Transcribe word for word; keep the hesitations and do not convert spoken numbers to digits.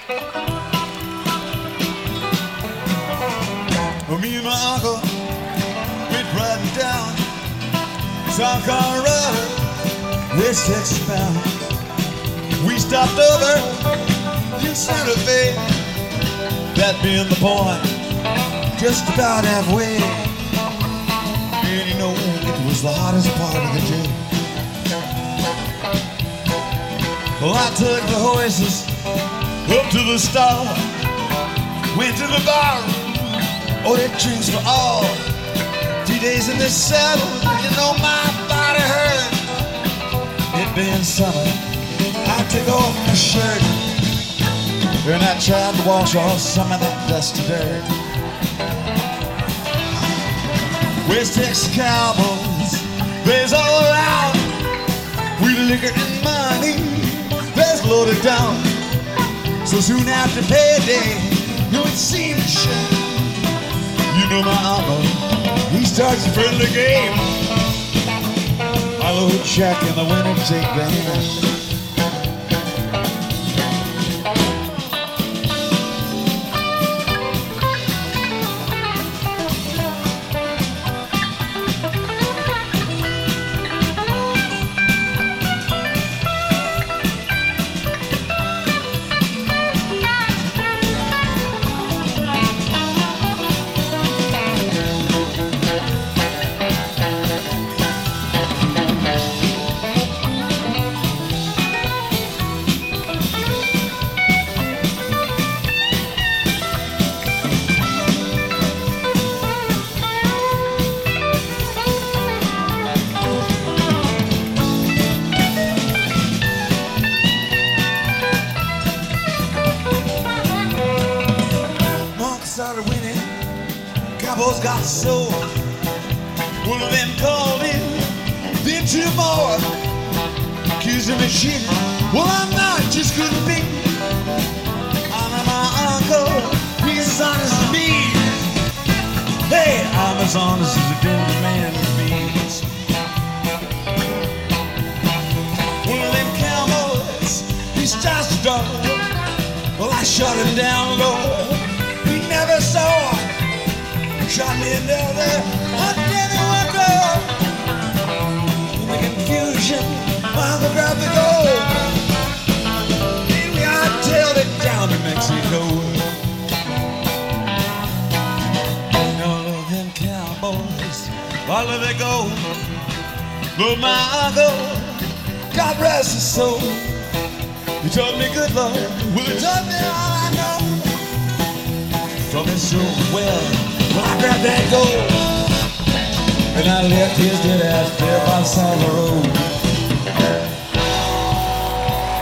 Well, me and my uncle went riding down South Colorado, West Texas bound. We stopped over in Santa Fe, that being the point, just about halfway. And you know, it was the hottest part of the day. Well, I took the horses up to the stall, went to the bar, ordered drinks for all. Three days in the saddle, you know my body hurt. It being summer, I took off my shirt and I tried to wash off some of that dusty dirt. West Texas cowboys, there's all around. We liquor and money, there's loaded down. So soon after payday, you would see me shine. You know my uncle, he starts a friendly game. I load Jack in the winter take the hand. Started winning, cowboys got sold. One of them called in, then two more, accused him of cheating. Well, I'm not, just couldn't be. I'm my uncle, he's as honest as me. Hey, I'm as honest as a Denver man can be. One of them cowboys, he's just a dog. Well, I shot him down low. Never saw him. Shot me down there, I didn't want to. In the confusion, my uncle grabbed the gold. Maybe I tailed it down to Mexico. And all of them cowboys, all of they go. But my uncle, God rest his soul, he taught me good love. Well, he taught me all I know. Taught me so well, when I grabbed that gold, and I left his dead ass there by the side of the road.